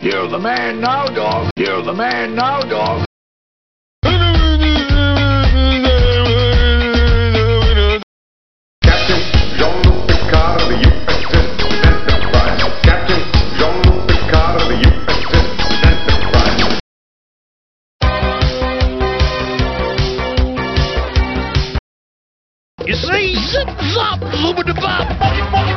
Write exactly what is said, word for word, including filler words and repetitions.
You're the man now, dog. You're the man now, dog. Captain Jean-Luc Picard of the U S S Enterprise. Captain Jean-Luc Picard of the U S S Enterprise. You see? Zip, zop, zoom, bop.